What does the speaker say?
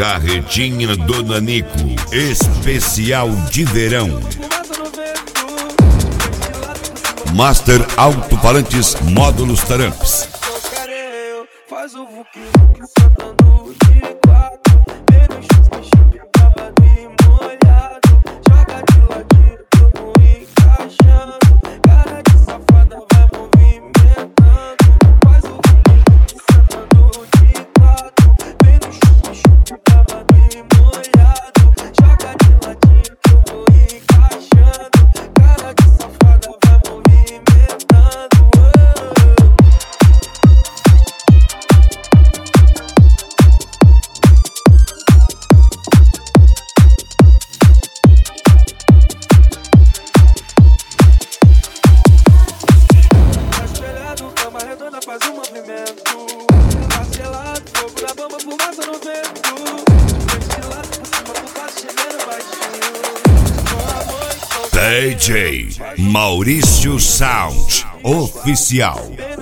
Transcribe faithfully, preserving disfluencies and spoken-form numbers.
Carretinha do Nanico, especial de verão. Master Alto-Falantes Módulos Taramps. Faz o vuki vuki soltando de quatro. Vem no chup-chup, babado e molhado. Joga de ladinho, eu vou encaixando. Cara de safada vai movimentando. Faz o vuki vuki soltando de quatro. Vem no chup-chup, babado e molhado. Joga de ladinho, eu vou encaixando. Cara de safada vai movimentando. Faz um movimento parcelado, fogo na bomba, fumaça no vento. Ventilado por cima do quase chegando baixinho. D J Maurício Sound Oficial.